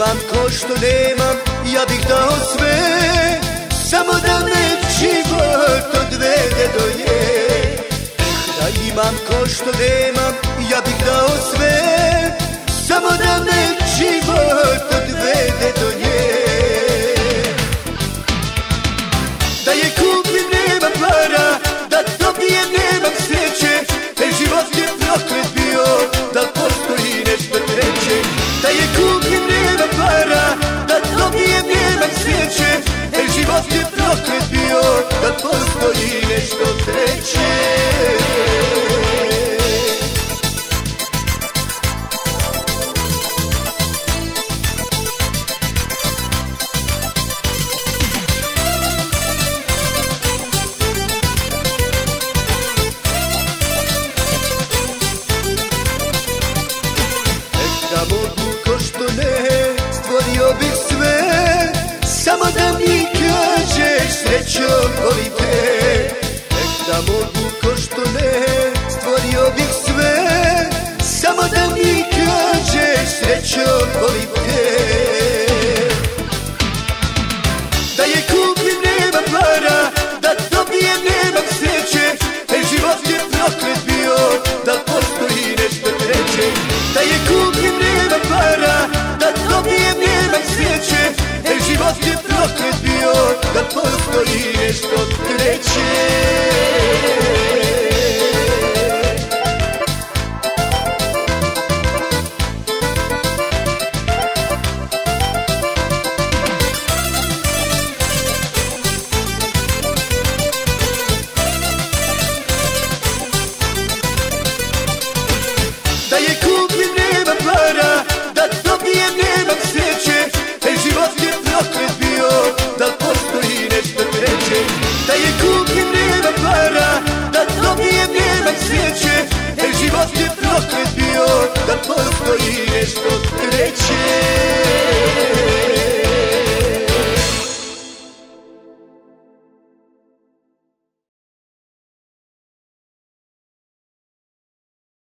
imam ko što nemam, ja bih dao sve, samo da me život odvede do nje. Da imam ko što nemam, ja bih dao sve, samo da me život odvede do nje. Da je kupim nemam para, da dobijem nemam sreće, taj život je proklet bio, da postoji nešto treće. Da je kupim nemam para, da dobijem nemam sreće, taj život je proklet bio, da postoji nešto treće. Da mogu ko što ne, stvorio bih sve, samo da mi kažeš srećo volim te. Da mogu ko što ne, stvorio bih